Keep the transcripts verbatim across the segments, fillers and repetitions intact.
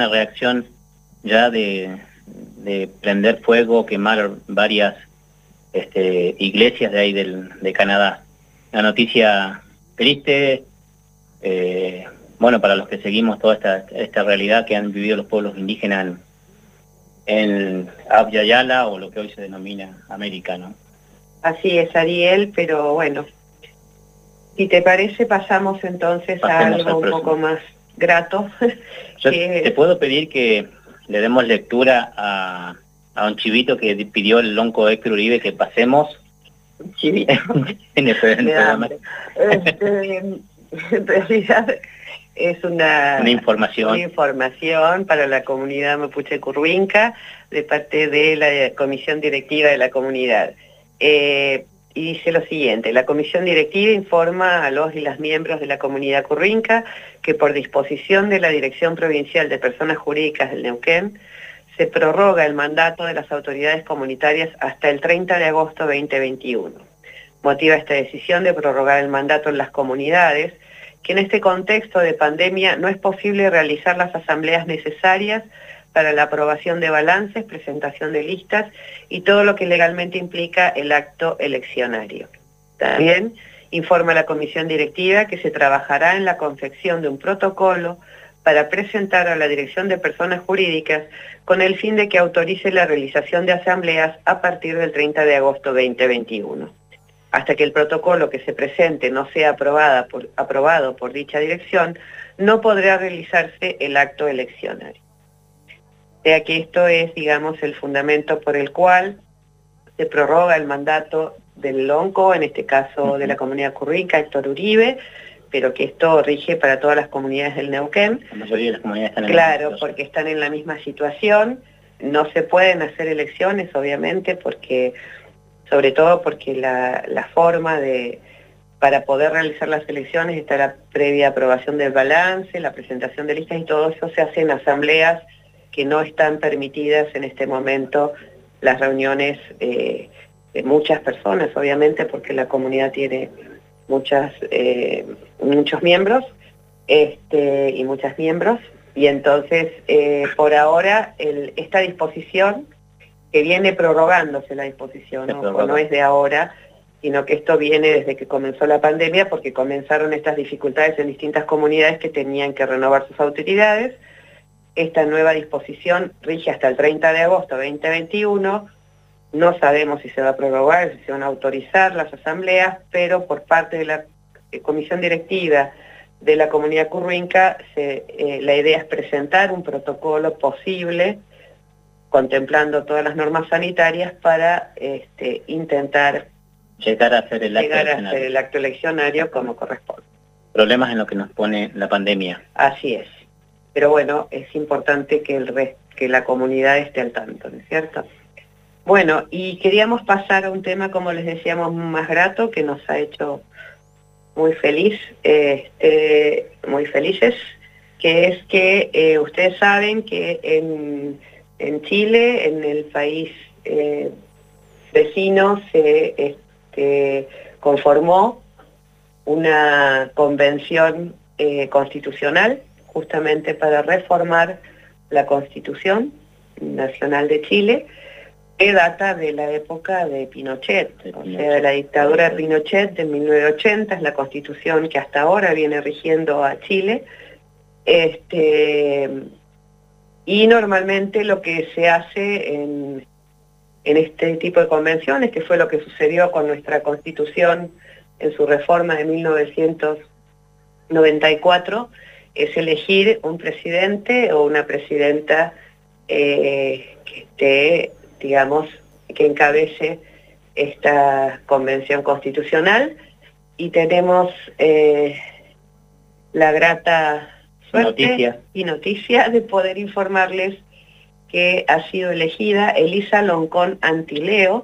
una reacción ya de, de prender fuego, quemar varias este, iglesias de ahí del, de Canadá. Una noticia triste, eh, bueno, para los que seguimos toda esta, esta realidad que han vivido los pueblos indígenas en, en Abya Yala, o lo que hoy se denomina América, ¿no? Así es, Ariel, pero bueno, si te parece pasamos entonces Pasemos a algo un poco más grato. Yo que... te puedo pedir que le demos lectura a, a un chivito que pidió el lonco Héctor Uribe, que pasemos. Chivito. en el, en el programa. Este, en realidad es una, una información. una información para la comunidad mapuche curruinca de parte de la comisión directiva de la comunidad. Eh, y dice lo siguiente: la comisión directiva informa a los y las miembros de la comunidad curruinca que por disposición de la Dirección Provincial de Personas Jurídicas del Neuquén se prorroga el mandato de las autoridades comunitarias hasta el treinta de agosto de veinte veintiuno. Motiva esta decisión de prorrogar el mandato en las comunidades que en este contexto de pandemia no es posible realizar las asambleas necesarias para la aprobación de balances, presentación de listas y todo lo que legalmente implica el acto eleccionario. También informa la comisión directiva que se trabajará en la confección de un protocolo para presentar a la Dirección de Personas Jurídicas con el fin de que autorice la realización de asambleas a partir del treinta de agosto de veinte veintiuno. Hasta que el protocolo que se presente no sea aprobada por, aprobado por dicha dirección, no podrá realizarse el acto eleccionario. O sea que esto es, digamos, el fundamento por el cual se prorroga el mandato del lonco, en este caso de la comunidad curruinca, Héctor Uribe, pero que esto rige para todas las comunidades del Neuquén. La mayoría de las comunidades están en Claro, porque están en la misma situación. No se pueden hacer elecciones, obviamente, porque, sobre todo porque la, la forma de, para poder realizar las elecciones está la previa aprobación del balance, la presentación de listas, y todo eso se hace en asambleas que no están permitidas en este momento, las reuniones eh, de muchas personas, obviamente, porque la comunidad tiene muchas, eh, muchos miembros este, y muchas miembros, y entonces eh, por ahora el, esta disposición, que viene prorrogándose la disposición, ¿no? No es de ahora, sino que esto viene desde que comenzó la pandemia, porque comenzaron estas dificultades en distintas comunidades que tenían que renovar sus autoridades. Esta nueva disposición rige hasta el treinta de agosto de veinte veintiuno, no sabemos si se va a prorrogar, si se van a autorizar las asambleas, pero por parte de la eh, comisión directiva de la comunidad curruinca, se, eh, la idea es presentar un protocolo posible, contemplando todas las normas sanitarias, para este, intentar llegar a hacer el acto llegar a eleccionario. hacer el acto eleccionario como corresponde. Problemas en lo que nos pone la pandemia. Así es. Pero bueno, es importante que, el rest, que la comunidad esté al tanto, ¿no es cierto? Bueno, y queríamos pasar a un tema, como les decíamos, más grato, que nos ha hecho muy feliz, este, muy felices, que es que eh, ustedes saben que en, en Chile, en el país eh, vecino, se este, conformó una convención eh, constitucional, justamente para reformar la Constitución Nacional de Chile, que data de la época de Pinochet, o sea, de la dictadura de Pinochet de mil novecientos ochenta, es la Constitución que hasta ahora viene rigiendo a Chile. Este, y normalmente lo que se hace en, en este tipo de convenciones, que fue lo que sucedió con nuestra Constitución en su reforma de mil novecientos noventa y cuatro, es elegir un presidente o una presidenta eh, que esté, digamos, que encabece esta convención constitucional, y tenemos eh, la grata suerte noticia. y noticia de poder informarles que ha sido elegida Elisa Loncón Antileo,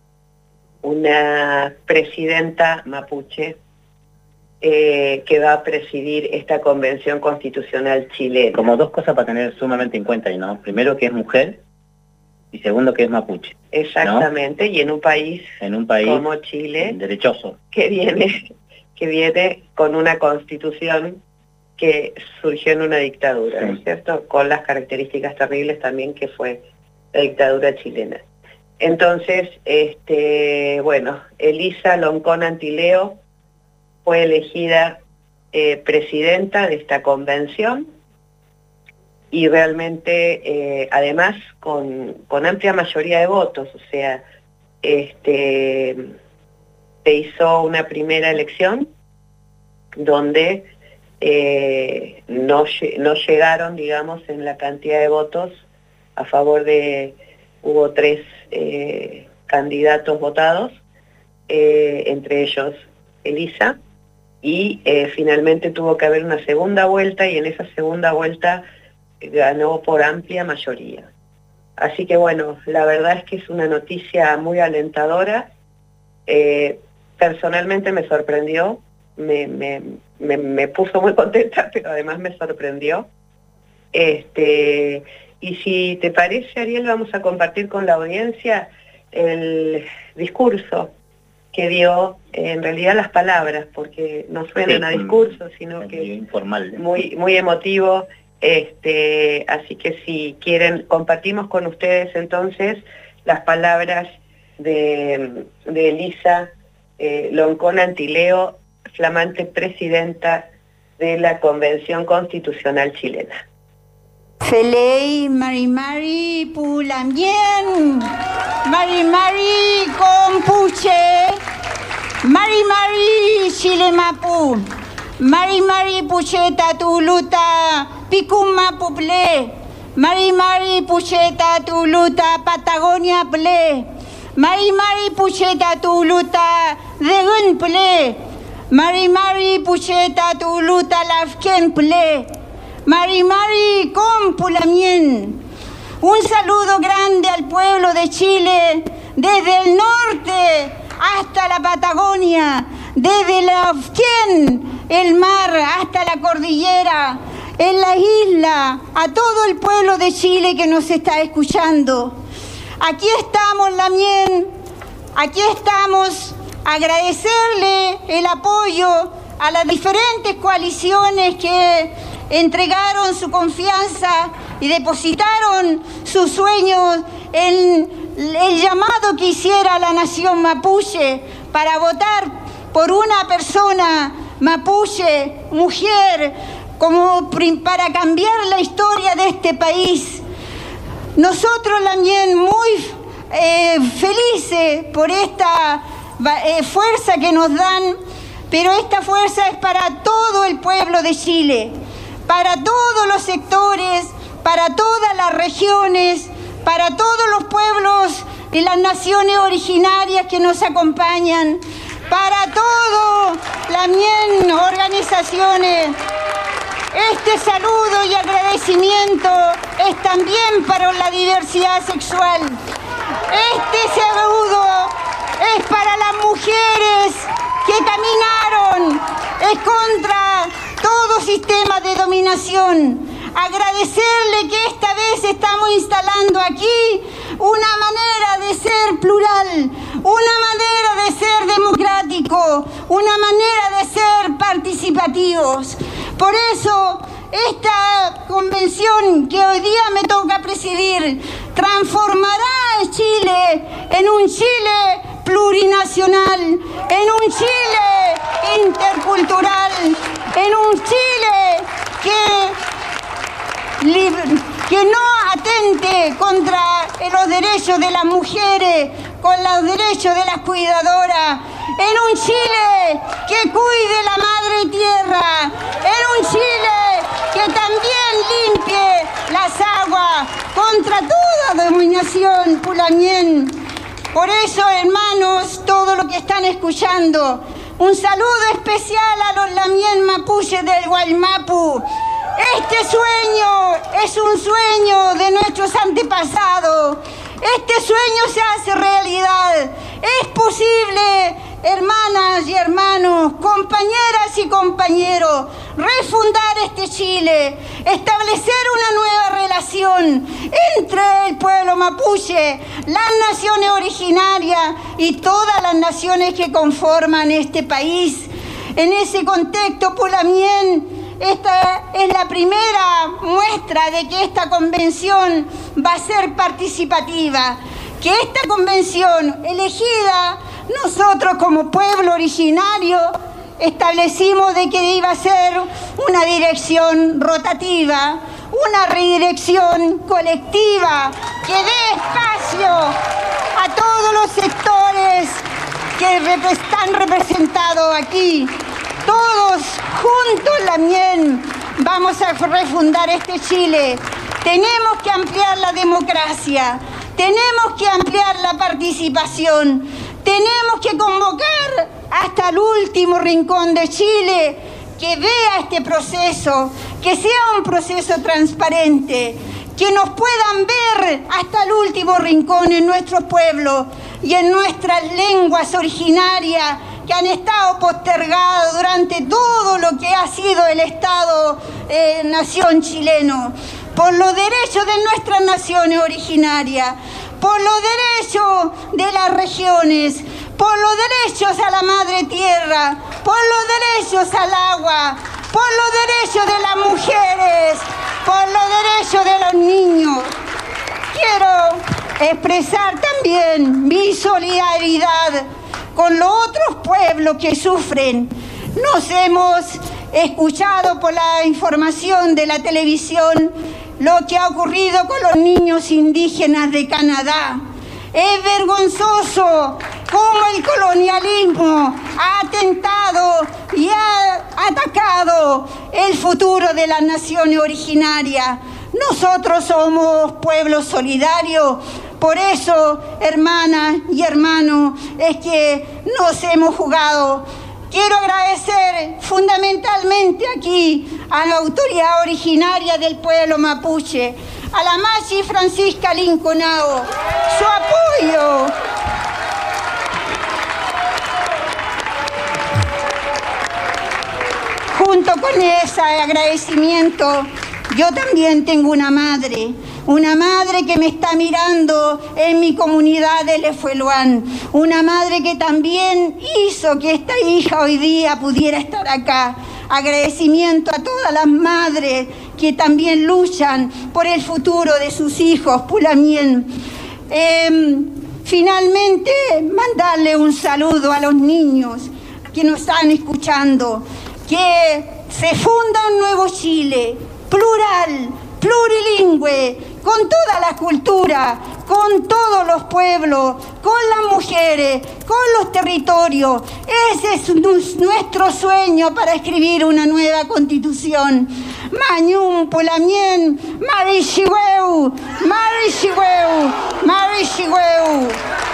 una presidenta mapuche Eh, que va a presidir esta convención constitucional chilena. Como dos cosas para tener sumamente en cuenta, ¿no? Primero, que es mujer, y segundo, que es mapuche. Exactamente, ¿no? Y en un país, en un país como Chile, derechoso, que viene, que viene con una constitución que surgió en una dictadura, ¿no es cierto? Con las características terribles también que fue la dictadura chilena. Entonces, este, bueno, Elisa Loncón Antileo fue elegida eh, presidenta de esta convención y realmente, eh, además, con, con amplia mayoría de votos, o sea, este, se hizo una primera elección donde eh, no, no llegaron, digamos, en la cantidad de votos a favor de, hubo tres eh, candidatos votados, eh, entre ellos Elisa, y eh, finalmente tuvo que haber una segunda vuelta y en esa segunda vuelta ganó por amplia mayoría. Así que bueno, la verdad es que es una noticia muy alentadora. Eh, personalmente me sorprendió, me, me, me, me puso muy contenta, pero además me sorprendió. Este, y si te parece, Ariel, vamos a compartir con la audiencia el discurso que dio, eh, en realidad las palabras, porque no suenan sí, a discurso, sino que informal, muy, muy emotivo. Este, así que si quieren, compartimos con ustedes entonces las palabras de, de Elisa eh, Loncón Antileo, flamante presidenta de la Convención Constitucional Chilena. Felei Mari Mari Pulamien, Mari Mari Compuche, Mari Mari Chilemapu, Mari Mari Pucheta Tuluta Picuma Puple, Mari Mari Pucheta Tuluta Patagonia Ple, Mari Mari Pucheta Tuluta Degun Ple, Mari Mari Pucheta Tuluta Lafken Ple, Mari Mari Compulamien. Un saludo grande al pueblo de Chile, desde el norte hasta la Patagonia, desde la Ofquén, el mar, hasta la cordillera, en la isla, a todo el pueblo de Chile que nos está escuchando. Aquí estamos, Lamien, aquí estamos, agradecerle el apoyo a las diferentes coaliciones que entregaron su confianza y depositaron sus sueños en el llamado que hiciera la nación mapuche para votar por una persona mapuche, mujer, como para cambiar la historia de este país. Nosotros también muy eh, felices por esta eh, fuerza que nos dan, pero esta fuerza es para todo el pueblo de Chile, para todos los sectores, para todas las regiones, para todos los pueblos y las naciones originarias que nos acompañan, para todas las bien organizaciones. Este saludo y agradecimiento es también para la diversidad sexual. Este saludo es para las mujeres que caminaron es contra todo sistema de dominación. Agradecerle que esta vez estamos instalando aquí una manera de ser plural, una manera de ser democrático, una manera de ser participativos. Por eso, esta convención que hoy día me toca presidir transformará a Chile en un Chile plurinacional, en un Chile intercultural, en un Chile que que no atente contra los derechos de las mujeres, con los derechos de las cuidadoras, en un Chile que cuide la madre tierra, en un Chile que también limpie las aguas contra toda dominación pulamien. Por eso, hermanos, todo lo que están escuchando, un saludo especial a los lamien mapuches del Guaymapu. Este sueño es un sueño de nuestros antepasados. Este sueño se hace realidad. Es posible, hermanas y hermanos, compañeras y compañeros, refundar este Chile, establecer una nueva relación entre el pueblo mapuche, las naciones originarias y todas las naciones que conforman este país. En ese contexto, pulamien, esta es la primera muestra de que esta convención va a ser participativa, que esta convención elegida, nosotros como pueblo originario, establecimos de que iba a ser una dirección rotativa, una redirección colectiva, que dé espacio a todos los sectores que rep- están representados aquí. Todos juntos también vamos a refundar este Chile. Tenemos que ampliar la democracia, tenemos que ampliar la participación, tenemos que convocar hasta el último rincón de Chile que vea este proceso, que sea un proceso transparente, que nos puedan ver hasta el último rincón en nuestros pueblos y en nuestras lenguas originarias que han estado postergadas durante todo lo que ha sido el Estado eh, nación chileno, por los derechos de nuestras naciones originarias, por los derechos de las regiones, por los derechos a la madre tierra, por los derechos al agua, por los derechos de las mujeres, por los derechos de los niños. Quiero expresar también mi solidaridad con los otros pueblos que sufren. Nos hemos escuchado por la información de la televisión lo que ha ocurrido con los niños indígenas de Canadá. Es vergonzoso cómo el colonialismo ha atentado y ha atacado el futuro de las naciones originarias. Nosotros somos pueblo solidario. Por eso, hermanas y hermanos, es que nos hemos jugado. Quiero agradecer fundamentalmente aquí a la autoridad originaria del pueblo mapuche, a la Machi Francisca Linconao, su apoyo. Junto con ese agradecimiento, yo también tengo una madre, una madre que me está mirando en mi comunidad de Lefueluán, una madre que también hizo que esta hija hoy día pudiera estar acá. Agradecimiento a todas las madres que también luchan por el futuro de sus hijos, Pulamien. Eh, finalmente, mandarle un saludo a los niños que nos están escuchando, que se funda un nuevo Chile, plural, plurilingüe, con toda la cultura, con todos los pueblos, con las mujeres, con los territorios. Ese es nuestro sueño para escribir una nueva constitución. Mañum, Pulamien, Marishiweu, Marishiweu, Marishiweu.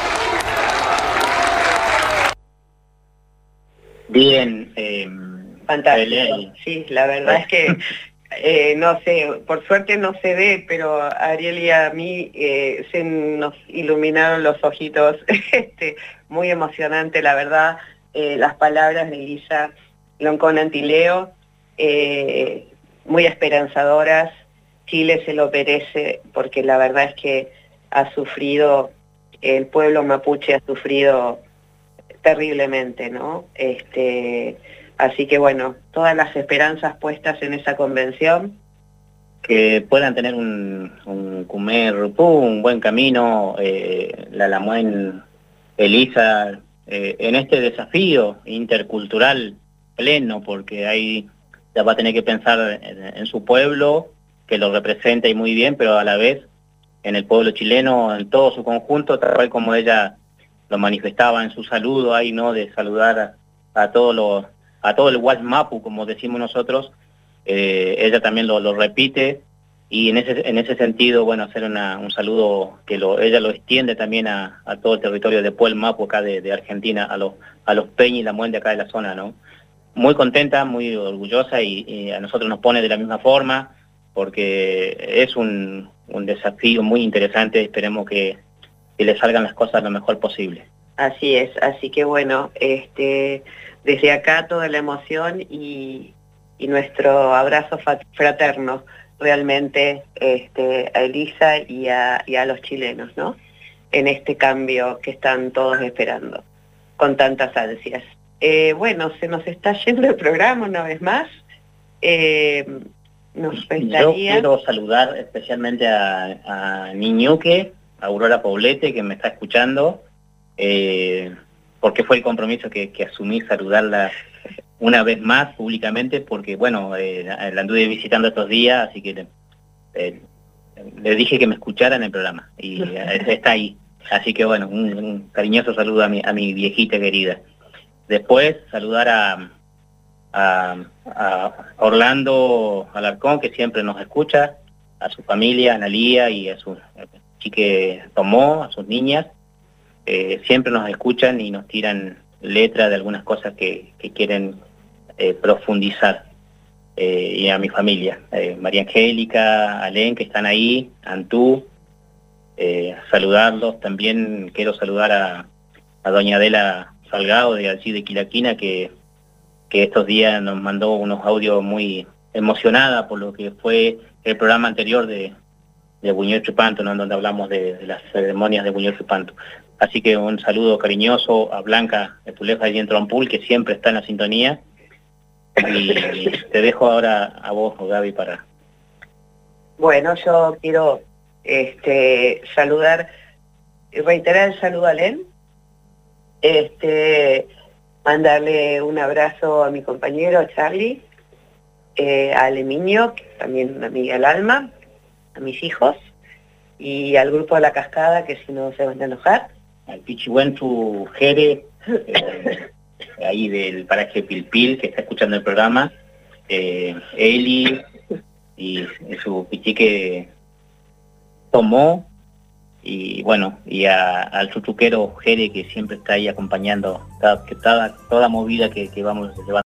Bien, eh, fantástico. Sí, la verdad es que Eh, no sé, por suerte no se ve, pero a Ariel y a mí eh, se nos iluminaron los ojitos. este, muy emocionante, la verdad, eh, las palabras de Elisa Loncón Antileo, eh, muy esperanzadoras. Chile se lo merece, porque la verdad es que ha sufrido, el pueblo mapuche ha sufrido terriblemente, ¿no? Este... Así que bueno, todas las esperanzas puestas en esa convención. Que puedan tener un, un Cumer Rupú, un buen camino, eh, la Lamuen Elisa, eh, en este desafío intercultural pleno, porque ahí ya va a tener que pensar en, en su pueblo, que lo representa y muy bien, pero a la vez en el pueblo chileno, en todo su conjunto, tal cual como ella lo manifestaba en su saludo ahí, ¿no? De saludar a, a todos los... a todo el Guasmapu, como decimos nosotros, eh, ella también lo, lo repite, y en ese en ese sentido, bueno, hacer una, un saludo que lo, ella lo extiende también a, a todo el territorio de Puel Mapu, acá de, de Argentina, a los a los Peña y la Muende acá de la zona, ¿no? Muy contenta, muy orgullosa, y, y a nosotros nos pone de la misma forma, porque es un, un desafío muy interesante. Esperemos que, que le salgan las cosas lo mejor posible. Así es, así que bueno, este... desde acá toda la emoción y, y nuestro abrazo fraterno realmente este, a Elisa y a, y a los chilenos, ¿no? En este cambio que están todos esperando, con tantas ansias. Eh, bueno, se nos está yendo el programa una vez más. Eh, nos Yo gustaría... quiero saludar especialmente a, a Niñuque, a Aurora Poblete, que me está escuchando, eh, porque fue el compromiso que, que asumí, saludarla una vez más públicamente, porque bueno, eh, la anduve visitando estos días, así que eh, le dije que me escuchara en el programa, y eh, está ahí. Así que bueno, un, un cariñoso saludo a mi, a mi viejita querida. Después saludar a, a, a Orlando Alarcón, que siempre nos escucha, a su familia, a Analía y a su chique Tomó, a sus niñas. Eh, siempre nos escuchan y nos tiran letra de algunas cosas que, que quieren eh, profundizar. Eh, y a mi familia, eh, María Angélica, Alén, que están ahí, Antú, eh, saludarlos. También quiero saludar a, a doña Adela Salgado, de allí de Quilaquina, que, que estos días nos mandó unos audios muy emocionada por lo que fue el programa anterior de, de Buñuel Chupanto, ¿no? Donde hablamos de, de las ceremonias de Buñuel Chupanto. Así que un saludo cariñoso a Blanca de Tuleja y en Trompul, que siempre está en la sintonía. Y te dejo ahora a vos, Gaby, para... Bueno, yo quiero este, saludar, reiterar el saludo a Len, este, mandarle un abrazo a mi compañero, a Charlie, eh, a Alemiño, que también una amiga del alma, a mis hijos, y al grupo de La Cascada, que si no se van a enojar. Al Pichihuentu Jere, eh, ahí del paraje Pilpil, que está escuchando el programa, eh, Eli y, y su pichique Tomó, y bueno, y a, al chuchuquero Jere, que siempre está ahí acompañando cada, que toda, toda movida que, que vamos llevando.